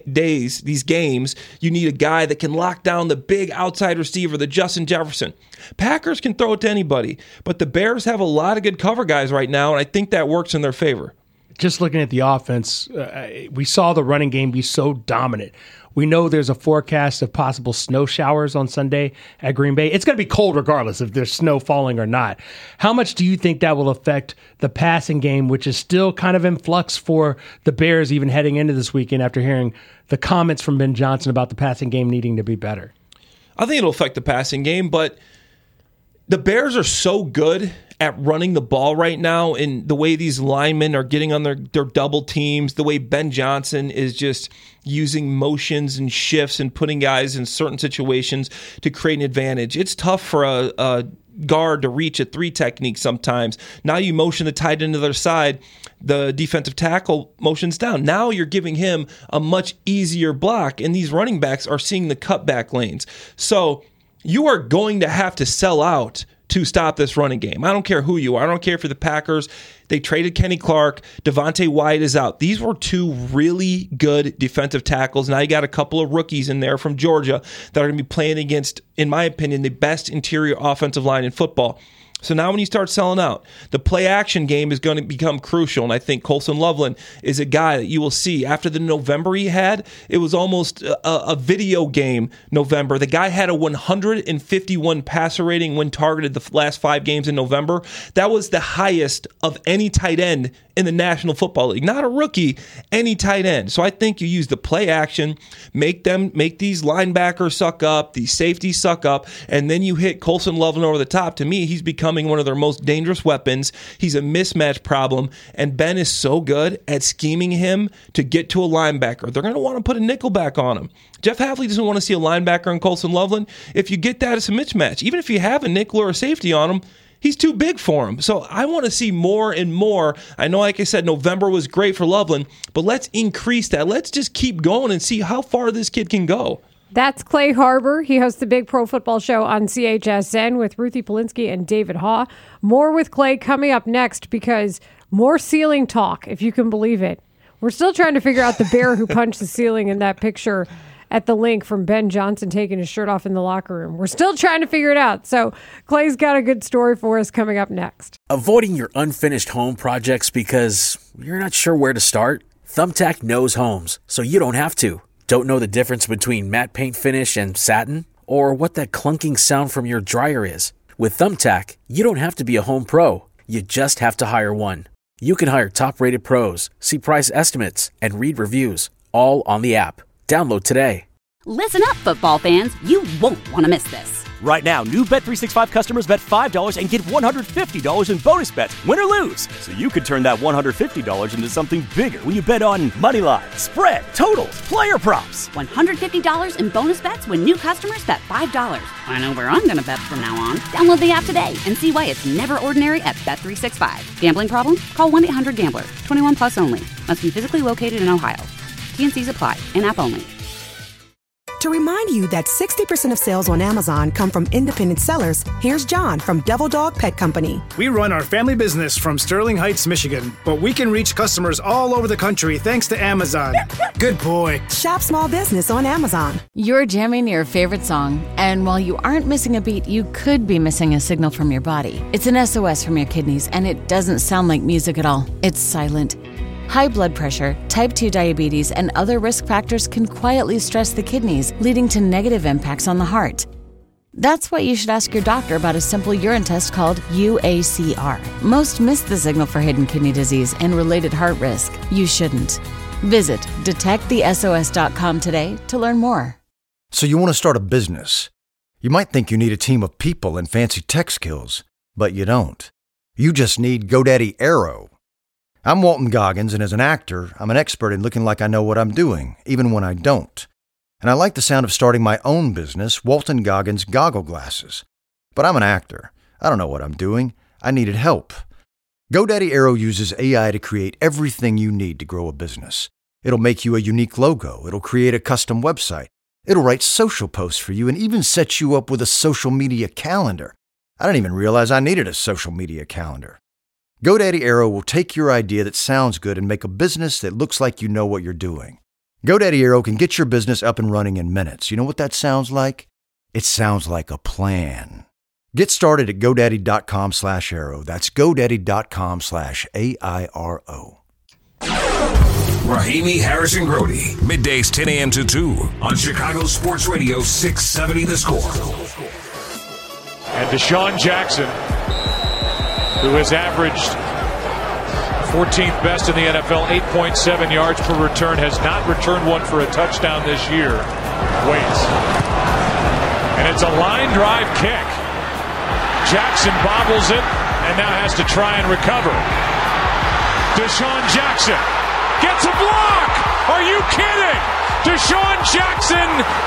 these games, you need a guy that can lock down the big outside receiver, the Justin Jefferson. Packers can throw it to anybody, but the Bears have a lot of good cover guys right now, and I think that works in their favor. Just looking at the offense, we saw the running game be so dominant. We know there's a forecast of possible snow showers on Sunday at Green Bay. It's going to be cold regardless if there's snow falling or not. How much do you think that will affect the passing game, which is still kind of in flux for the Bears even heading into this weekend after hearing the comments from Ben Johnson about the passing game needing to be better? I think it'll affect the passing game, but the Bears are so good at running the ball right now, and the way these linemen are getting on their double teams, the way Ben Johnson is just using motions and shifts and putting guys in certain situations to create an advantage. It's tough for a guard to reach a 3 technique sometimes. Now you motion the tight end to their side, the defensive tackle motions down. Now you're giving him a much easier block, and these running backs are seeing the cutback lanes. So you are going to have to sell out to stop this running game. I don't care who you are. I don't care for the Packers. They traded Kenny Clark. Devontae Wyatt is out. These were 2 really good defensive tackles. Now you got a couple of rookies in there from Georgia that are going to be playing against, in my opinion, the best interior offensive line in football. So now when you start selling out, the play action game is going to become crucial. And I think Colson Loveland is a guy that you will see after the November he had. It was almost a video game November. The guy had a 151 passer rating when targeted the last 5 games in November. That was the highest of any tight end in the National Football League. Not a rookie, any tight end. So I think you use the play action, make these linebackers suck up, these safeties suck up, and then you hit Colson Loveland over the top. To me, he's becoming one of their most dangerous weapons. He's a mismatch problem, and Ben is so good at scheming him to get to a linebacker. They're going to want to put a nickelback on him. Jeff Hafley doesn't want to see a linebacker on Colson Loveland. If you get that, it's a mismatch. Even if you have a nickel or a safety on him, he's too big for him. So I want to see more and more. I know, like I said, November was great for Loveland, but let's increase that. Let's just keep going and see how far this kid can go. That's Clay Harbor. He hosts the Big Pro Football Show on CHSN with Ruthie Polinsky and David Haw. More with Clay coming up next, because more ceiling talk, if you can believe it. We're still trying to figure out the bear who punched the ceiling in that picture at the link from Ben Johnson taking his shirt off in the locker room. We're still trying to figure it out. So Clay's got a good story for us coming up next. Avoiding your unfinished home projects because you're not sure where to start? Thumbtack knows homes, so you don't have to. Don't know the difference between matte paint finish and satin? Or what that clunking sound from your dryer is? With Thumbtack, you don't have to be a home pro. You just have to hire one. You can hire top-rated pros, see price estimates, and read reviews, all on the app. Download today. Listen up, football fans. You won't want to miss this. Right now, new Bet365 customers bet $5 and get $150 in bonus bets, win or lose. So you could turn that $150 into something bigger when you bet on money line, spread, totals, player props. $150 in bonus bets when new customers bet $5. I know where I'm going to bet from now on. Download the app today and see why it's never ordinary at Bet365. Gambling problem? Call 1-800-GAMBLER. 21 plus only. Must be physically located in Ohio. T&Cs apply. In-app only. To remind you that 60% of sales on Amazon come from independent sellers, here's John from Devil Dog Pet Company. We run our family business from Sterling Heights, Michigan, but we can reach customers all over the country thanks to Amazon. Good boy. Shop small business on Amazon. You're jamming your favorite song, and while you aren't missing a beat, you could be missing a signal from your body. It's an SOS from your kidneys, and it doesn't sound like music at all. It's silent. High blood pressure, type 2 diabetes, and other risk factors can quietly stress the kidneys, leading to negative impacts on the heart. That's why you should ask your doctor about a simple urine test called UACR. Most miss the signal for hidden kidney disease and related heart risk. You shouldn't. Visit detectthesos.com today to learn more. So you want to start a business. You might think you need a team of people and fancy tech skills, but you don't. You just need GoDaddy Aero. I'm Walton Goggins, and as an actor, I'm an expert in looking like I know what I'm doing, even when I don't. And I like the sound of starting my own business, Walton Goggins Goggle Glasses. But I'm an actor. I don't know what I'm doing. I needed help. GoDaddy Aero uses AI to create everything you need to grow a business. It'll make you a unique logo. It'll create a custom website. It'll write social posts for you and even set you up with a social media calendar. I didn't even realize I needed a social media calendar. GoDaddy Aero will take your idea that sounds good and make a business that looks like you know what you're doing. GoDaddy Aero can get your business up and running in minutes. You know what that sounds like? It sounds like a plan. Get started at GoDaddy.com/Aero. That's GoDaddy.com/AIRO. Rahimi, Harrison, Grody. Middays 10 a.m. to 2 on Chicago Sports Radio 670 The Score. And Deshaun Jackson, who has averaged 14th best in the NFL, 8.7 yards per return, has not returned one for a touchdown this year. Waits. And it's a line drive kick. Jackson bobbles it. and now has to try and recover. Deshaun Jackson gets a block. Are you kidding? Deshaun Jackson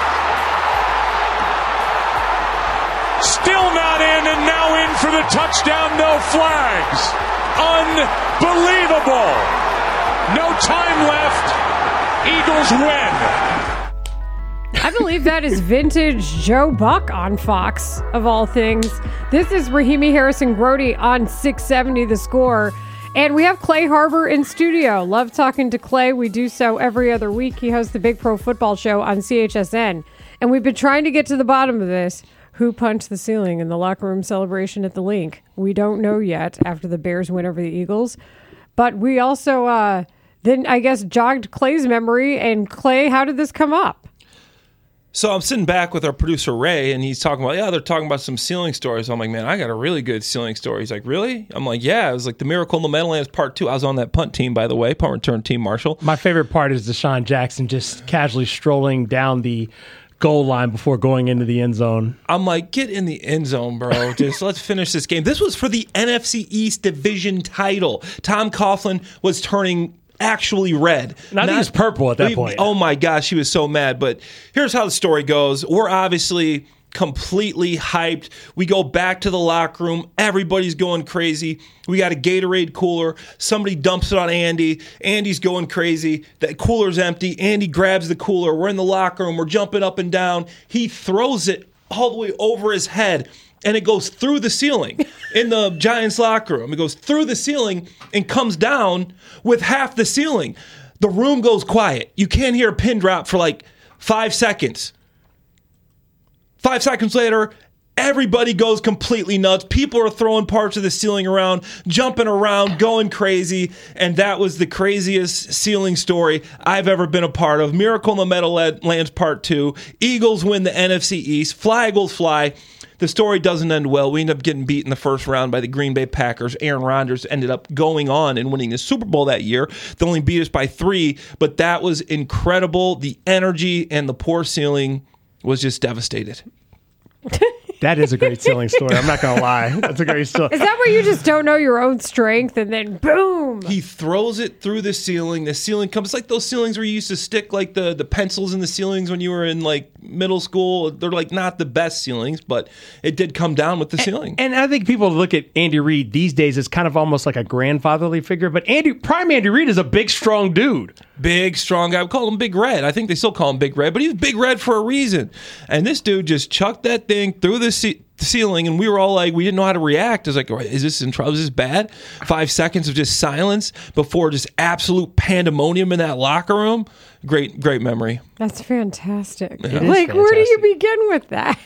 still not in, and now in for the touchdown. No flags. Unbelievable. No time left. Eagles win. I believe that is vintage Joe Buck on Fox, of all things. This is Rahimi Harrison-Grody on 670 The Score. And we have Clay Harbor in studio. Love talking to Clay. We do so every other week. He hosts the Big Pro Football Show on CHSN. And we've been trying to get to the bottom of this. Who punched the ceiling in the locker room celebration at the Link? We don't know yet after the Bears win over the Eagles. But we also then, I guess, jogged Clay's memory. And Clay, how did this come up? So I'm sitting back with our producer, Ray, and he's talking about, they're talking about some ceiling stories. I'm like, man, I got a really good ceiling story. He's like, really? I'm like, yeah. It was like the Miracle in the Meadowlands Part 2. I was on that punt team, by the way, punt return team, Marshall. My favorite part is Deshaun Jackson just casually strolling down the goal line before going into the end zone. I'm like, get in the end zone, bro. Just let's finish this game. This was for the NFC East division title. Tom Coughlin was turning actually red. And I think it's purple at that point. Oh my gosh, he was so mad. But here's how the story goes. We're obviously completely hyped. We go back to the locker room. Everybody's going crazy. We got a Gatorade cooler. Somebody dumps it on Andy. Andy's going crazy. The cooler's empty. Andy grabs the cooler. We're in the locker room. We're jumping up and down. He throws it all the way over his head, and it goes through the ceiling in the Giants locker room. It goes through the ceiling and comes down with half the ceiling. The room goes quiet. You can't hear a pin drop for like 5 seconds. 5 seconds later, everybody goes completely nuts. People are throwing parts of the ceiling around, jumping around, going crazy. And that was the craziest ceiling story I've ever been a part of. Miracle in the Meadowlands Part 2. Eagles win the NFC East. Fly, Eagles, fly. The story doesn't end well. We end up getting beat in the first round by the Green Bay Packers. Aaron Rodgers ended up going on and winning the Super Bowl that year. They only beat us by 3, but that was incredible. The energy and the poor ceiling was just devastated. That is a great ceiling story. I'm not going to lie. That's a great story. Is that where you just don't know your own strength and then boom? He throws it through the ceiling. The ceiling comes. It's like those ceilings where you used to stick like the pencils in the ceilings when you were in like middle school. They're like not the best ceilings, but it did come down with the ceiling. And I think people look at Andy Reid these days as kind of almost like a grandfatherly figure. But prime Andy Reid is a big, strong dude. Big, strong guy. We call him Big Red. I think they still call him Big Red, but he's Big Red for a reason. And this dude just chucked that thing through the ceiling, and we were all like, we didn't know how to react. I was like, is this in trouble? Is this bad? 5 seconds of just silence before just absolute pandemonium in that locker room. Great memory. That's fantastic. Yeah. Like, fantastic. Where do you begin with that?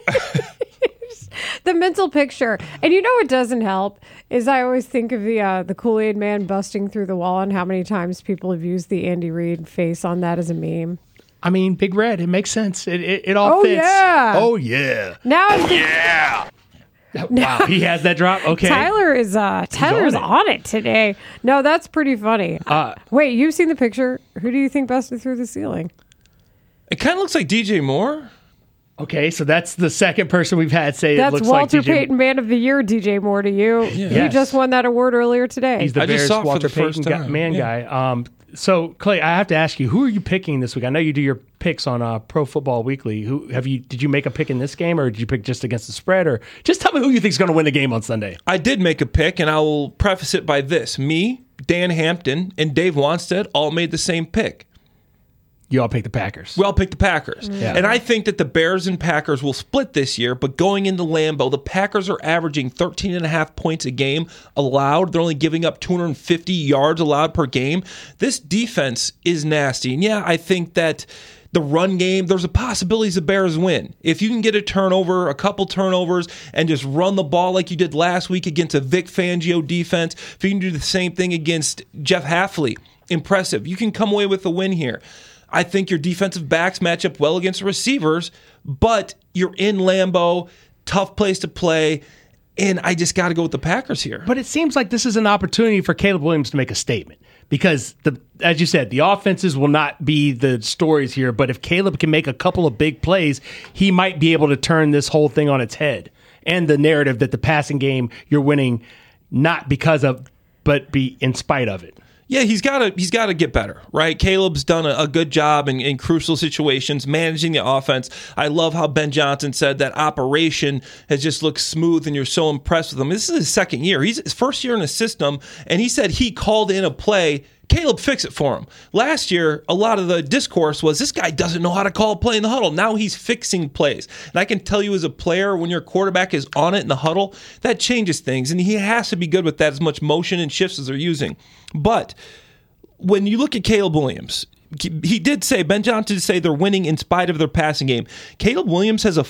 The mental picture. And you know what doesn't help is I always think of the Kool-Aid man busting through the wall and how many times people have used the Andy Reid face on that as a meme. I mean, Big Red, it makes sense. It all fits. Yeah. Oh, yeah. Now I'm thinking, yeah. Wow, he has that drop? Okay. Tyler's on it today. No, that's pretty funny. Wait, you've seen the picture. Who do you think busted through the ceiling? It kind of looks like DJ Moore. Okay, so that's the second person we've had say that's it looks Walter like DJ Payton Man of the Year, DJ Moore to you. Yeah. He just won that award earlier today. He's the Bears Walter Payton guy. So, Clay, I have to ask you, who are you picking this week? I know you do your picks on Pro Football Weekly. Did you make a pick in this game, or did you pick just against the spread? Or just tell me who you think is going to win the game on Sunday. I did make a pick, and I will preface it by this. Me, Dan Hampton, and Dave Wanstead all made the same pick. You all picked the Packers. We all picked the Packers. Yeah. And I think that the Bears and Packers will split this year, but going into Lambeau, the Packers are averaging 13.5 points a game allowed. They're only giving up 250 yards allowed per game. This defense is nasty. And yeah, I think that the run game, there's a possibility the Bears win. If you can get a turnover, a couple turnovers, and just run the ball like you did last week against a Vic Fangio defense, if you can do the same thing against Jeff Hafley, impressive. You can come away with a win here. I think your defensive backs match up well against receivers, but you're in Lambeau, tough place to play, and I just got to go with the Packers here. But it seems like this is an opportunity for Caleb Williams to make a statement because, as you said, the offenses will not be the stories here, but if Caleb can make a couple of big plays, he might be able to turn this whole thing on its head and the narrative that the passing game, you're winning not because of, but be in spite of it. Yeah, he's got to get better, right? Caleb's done a good job in crucial situations, managing the offense. I love how Ben Johnson said that operation has just looked smooth, and you're so impressed with him. This is his second year. He's his first year in the system, and he said he called in a play. Caleb fixed it for him. Last year, a lot of the discourse was, this guy doesn't know how to call a play in the huddle. Now he's fixing plays. And I can tell you as a player, when your quarterback is on it in the huddle, that changes things. And he has to be good with that, as much motion and shifts as they're using. But when you look at Caleb Williams, he did say, Ben Johnson did say they're winning in spite of their passing game. Caleb Williams has a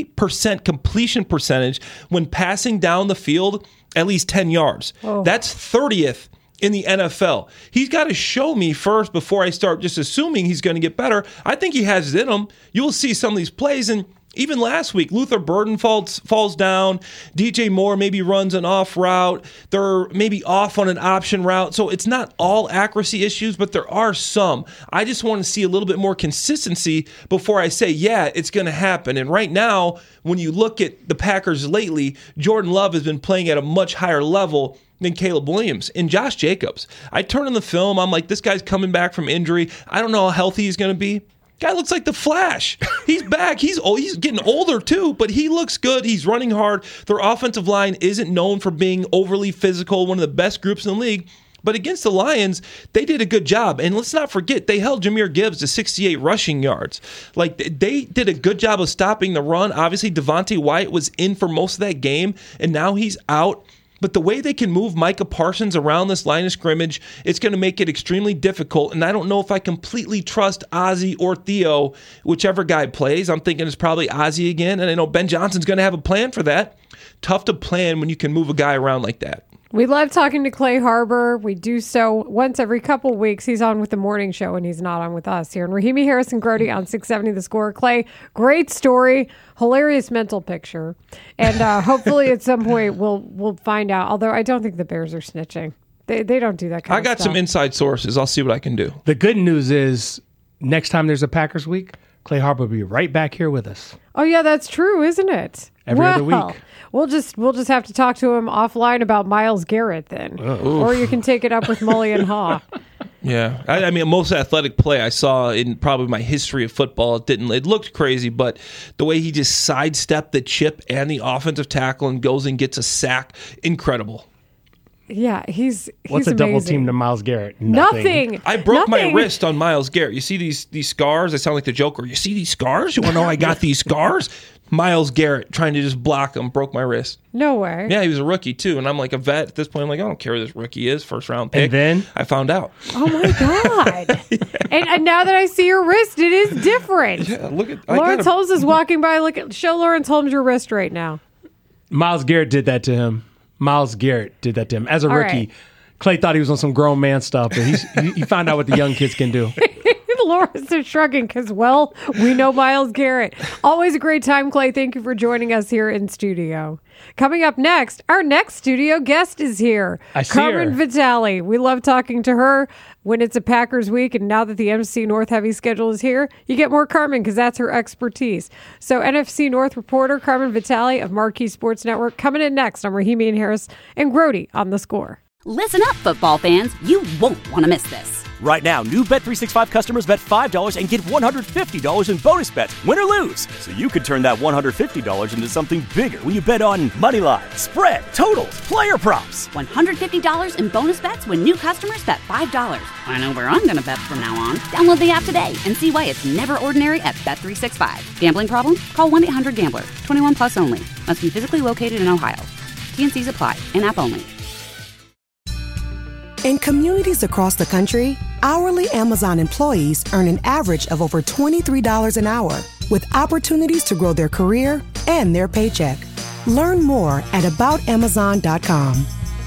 40% completion percentage when passing down the field at least 10 yards. Oh. That's 30th in the NFL. He's got to show me first before I start just assuming he's going to get better. I think he has it in him. You'll see some of these plays, and even last week, Luther Burden falls down. DJ Moore maybe runs an off route. They're maybe off on an option route. So it's not all accuracy issues, but there are some. I just want to see a little bit more consistency before I say, yeah, it's going to happen. And right now, when you look at the Packers lately, Jordan Love has been playing at a much higher level than Caleb Williams. And Josh Jacobs, I turn on the film, I'm like, this guy's coming back from injury. I don't know how healthy he's going to be. Guy looks like the Flash. He's back. He's getting older too, but he looks good. He's running hard. Their offensive line isn't known for being overly physical, one of the best groups in the league. But against the Lions, they did a good job. And let's not forget, they held Jahmyr Gibbs to 68 rushing yards. Like, they did a good job of stopping the run. Obviously, Devontae Wyatt was in for most of that game, and now he's out. But the way they can move Micah Parsons around this line of scrimmage, it's going to make it extremely difficult. And I don't know if I completely trust Ozzie or Theo, whichever guy plays. I'm thinking it's probably Ozzie again. And I know Ben Johnson's going to have a plan for that. Tough to plan when you can move a guy around like that. We love talking to Clay Harbor. We do so once every couple weeks. He's on with the morning show, and he's not on with us here. And Rahimi Harris and Grody on 670 The Score. Clay, great story, hilarious mental picture. And hopefully at some point we'll find out. Although I don't think the Bears are snitching. They don't do that kind of stuff. I got some inside sources. I'll see what I can do. The good news is next time there's a Packers week, Clay Harbor will be right back here with us. Oh, yeah, that's true, isn't it? Every other week. We'll just have to talk to him offline about Myles Garrett then. Or you can take it up with Mully and Haw. Yeah. I mean, most athletic play I saw in probably my history of football, it looked crazy, but the way he just sidestepped the chip and the offensive tackle and goes and gets a sack, incredible. Yeah, he's What's a amazing. double team to Myles Garrett? Nothing. I broke my wrist on Myles Garrett. You see these scars? I sound like the Joker. You see these scars? You want to know I got these scars? Myles Garrett trying to just block him broke my wrist. No way. Yeah, he was a rookie too, and I'm like a vet at this point. I'm like, I don't care who this rookie is, first round pick. And then I found out. Oh my god! and now that I see your wrist, it is different. Yeah, look at Lawrence Holmes is walking by. Show Lawrence Holmes your wrist right now. Myles Garrett did that to him. Myles Garrett did that to him as a rookie. Right. Clay thought he was on some grown man stuff, but he found out what the young kids can do. Lawrence is shrugging because, well, we know Myles Garrett. Always a great time, Clay. Thank you for joining us here in studio. Coming up next, our next studio guest is here. Carmen Vitale. We love talking to her when it's a Packers week, and now that the NFC North heavy schedule is here, you get more Carmen because that's her expertise. So NFC North reporter Carmen Vitale of Marquee Sports Network coming in next. I'm Rahimi Harris and Grody on The Score. Listen up, football fans. You won't want to miss this. Right now, new Bet365 customers bet $5 and get $150 in bonus bets, win or lose. So you could turn that $150 into something bigger when you bet on money line, spread, totals, player props. $150 in bonus bets when new customers bet $5. I know where I'm going to bet from now on. Download the app today and see why it's never ordinary at Bet365. Gambling problem? Call 1-800-GAMBLER. 21 plus only. Must be physically located in Ohio. T&Cs apply. In-app only. In communities across the country, hourly Amazon employees earn an average of over $23 an hour, with opportunities to grow their career and their paycheck. Learn more at aboutamazon.com.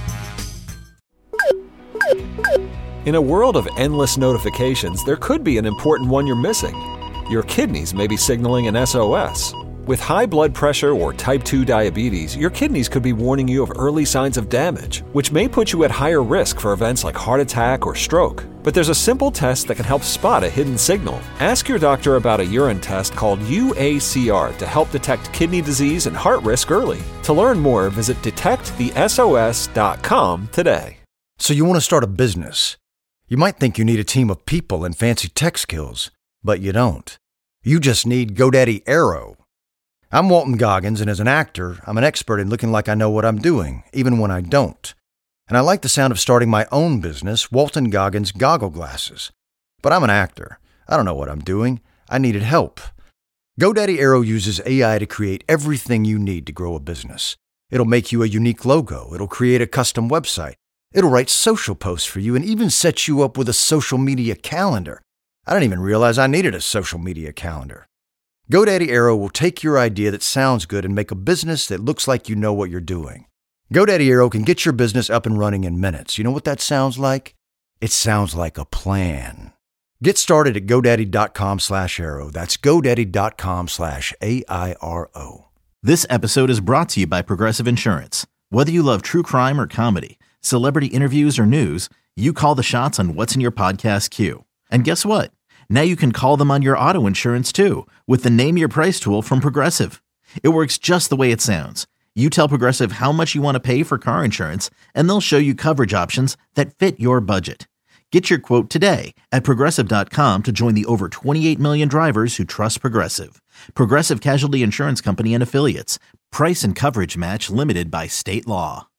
In a world of endless notifications, there could be an important one you're missing. Your kidneys may be signaling an SOS. With high blood pressure or type 2 diabetes, your kidneys could be warning you of early signs of damage, which may put you at higher risk for events like heart attack or stroke. But there's a simple test that can help spot a hidden signal. Ask your doctor about a urine test called UACR to help detect kidney disease and heart risk early. To learn more, visit detectthesos.com today. So you want to start a business. You might think you need a team of people and fancy tech skills, but you don't. You just need GoDaddy Aero. I'm Walton Goggins, and as an actor, I'm an expert in looking like I know what I'm doing, even when I don't. And I like the sound of starting my own business, Walton Goggins Goggle Glasses. But I'm an actor. I don't know what I'm doing. I needed help. GoDaddy Aero uses AI to create everything you need to grow a business. It'll make you a unique logo. It'll create a custom website. It'll write social posts for you and even set you up with a social media calendar. I didn't even realize I needed a social media calendar. GoDaddy Aero will take your idea that sounds good and make a business that looks like you know what you're doing. GoDaddy Aero can get your business up and running in minutes. You know what that sounds like? It sounds like a plan. Get started at GoDaddy.com/Aero. That's GoDaddy.com/AIRO. This episode is brought to you by Progressive Insurance. Whether you love true crime or comedy, celebrity interviews or news, you call the shots on what's in your podcast queue. And guess what? Now you can call them on your auto insurance too with the Name Your Price tool from Progressive. It works just the way it sounds. You tell Progressive how much you want to pay for car insurance, and they'll show you coverage options that fit your budget. Get your quote today at Progressive.com to join the over 28 million drivers who trust Progressive. Progressive Casualty Insurance Company and Affiliates. Price and coverage match limited by state law.